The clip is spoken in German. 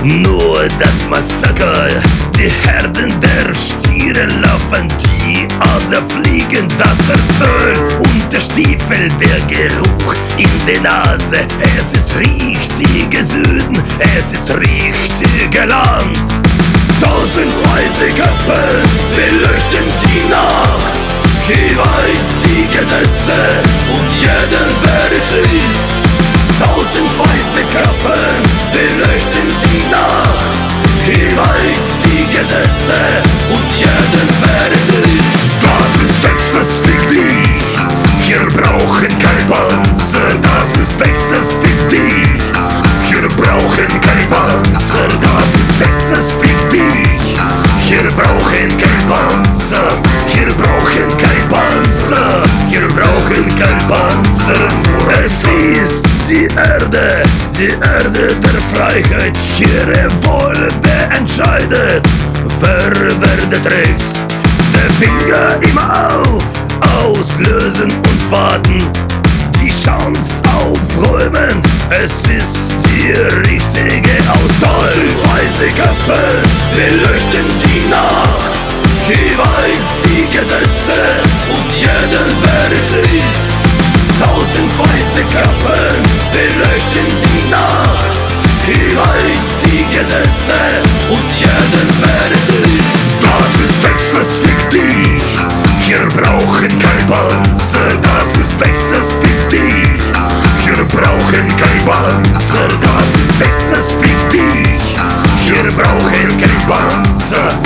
Nur das Massaker, die Herden der Stiere laufen, die Adler fliegen, das Öl und der Stiefel, der Geruch in der Nase. Es ist richtige Süden, es ist richtige Land. 1000 weiße Köpfe beleuchten die Nacht. Hier weiß die Gesetze und jeden, wer es ist. 1000 weiße Köpfe beleuchten die Nacht. Hier weiß die Gesetze und jeden, wer es ist. Das ist Texas für die. Hier brauchen kein Panzer. Das ist Texas für die. Hier brauchen kein Panzer. Das ist Texas für die. Hier brauchen kein Panzer. Hier brauchen kein Panzer. Hier brauchen kein Panzer. Es ist die Erde der Freiheit. Hier Revolver entscheidet, wer werde trägst. Der Finger immer auf, auslösen und warten. Die Chance aufräumen, es ist die richtige Auswahl. 1000 weiße Köpfe beleuchten die Nacht. Hier weiß die Gesetze und jeden, wer es ist. 1000 weiße Köpfe beleuchten die Nacht. Hier weiß die Gesetze und jeden, wer es ist. Das ist Texas für die. Hier brauchen kein Panzer. Das ist Texas für die. Hier brauchen kein Panzer. Das ist Texas für die. Hier brauchen kein Panzer.